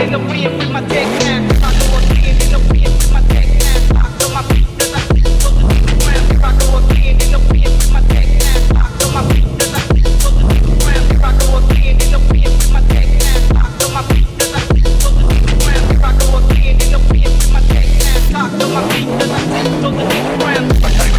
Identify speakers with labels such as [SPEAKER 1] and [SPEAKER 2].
[SPEAKER 1] in the wind with my tech now. I go again in the wind with my tech now. I feel my feet as I sit for the ground. I go again in the wind with my tech now. I feel my feet as I sit for the ground. I go again in the wind with my tech now. I feel my feet as I sit for the ground. I go again in the wind with my tech now. I feel my feet as I sit for the ground.